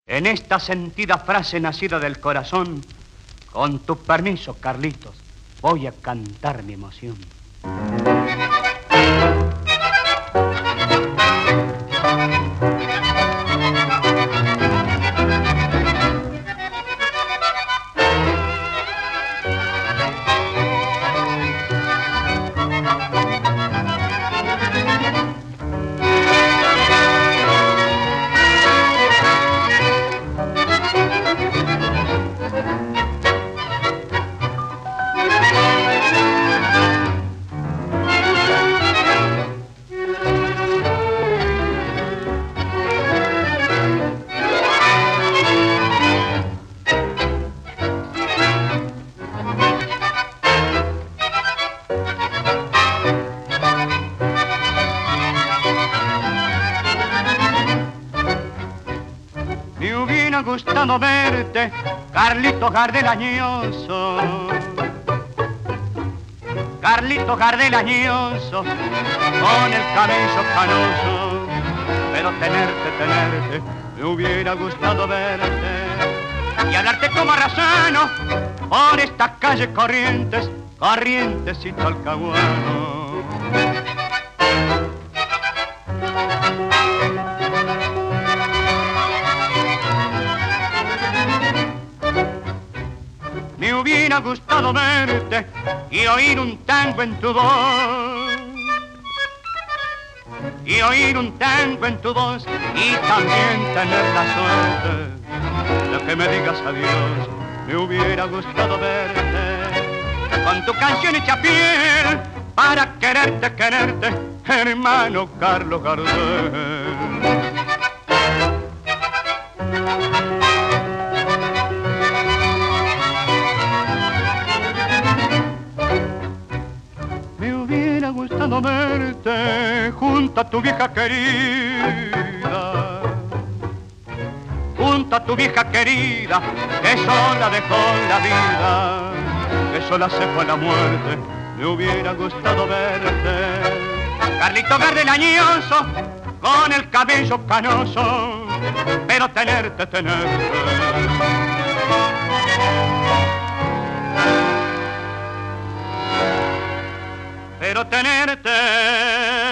En esta sentida frase nacida del corazón, con tu permiso, Carlitos, voy a cantar mi emoción. Me hubiera gustado verte, Carlitos Gardel añoso. Carlitos Gardel añoso, con el cabello canoso. Pero tenerte, me hubiera gustado verte. Y hablarte como arrasano, por estas calles corrientes, Corrientes y Talcahuano. Me hubiera gustado verte y oír un tango en tu voz. Y oír un tango en tu voz y también tener la suerte de que me digas adiós. Me hubiera gustado verte con tu canción hecha piel para quererte, hermano Carlos Gardel. Me hubiera gustado verte junto a tu vieja querida, junto a tu vieja querida, que sola dejó la vida, que sola se fue a la muerte. Me hubiera gustado verte, Carlitos Gardel añoso, con el cabello canoso, pero tenerte. Pero tenerte